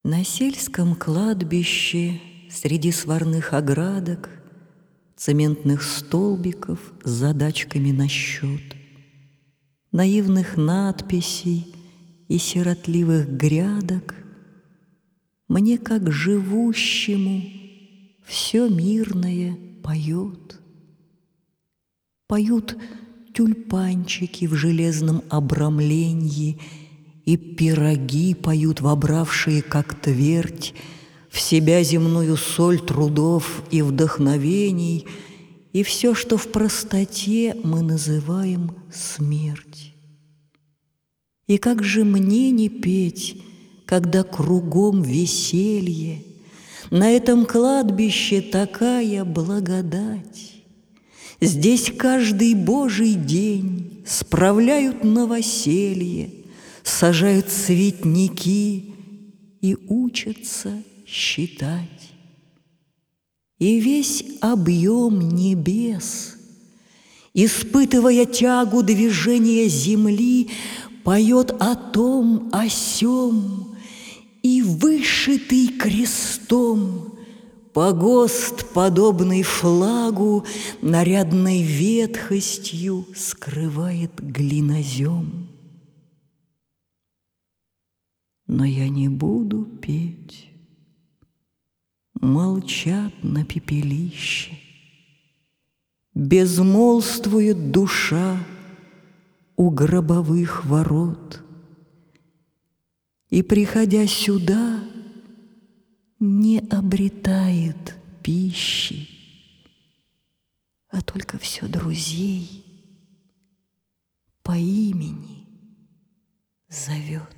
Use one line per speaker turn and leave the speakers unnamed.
На сельском кладбище среди сварных оградок, цементных столбиков с задачками на счет, наивных надписей и сиротливых грядок мне, как живущему, все мирное поет. Поют тюльпанчики в железном обрамлении, и пироги поют, вобравшие, как твердь, в себя земную соль трудов и вдохновений, и все, что в простоте мы называем смерть. И как же мне не петь, когда кругом веселье, на этом кладбище такая благодать? Здесь каждый Божий день справляют новоселье, сажают цветники и учатся считать. И весь объем небес, испытывая тягу движения земли, поет о том, о сём, и вышитый крестом погост, подобный флагу, нарядной ветхостью скрывает глинозем. Но я не буду петь, молчат на пепелище, безмолвствует душа у гробовых ворот, и, приходя сюда, не обретает пищи, а только все друзей по имени зовет.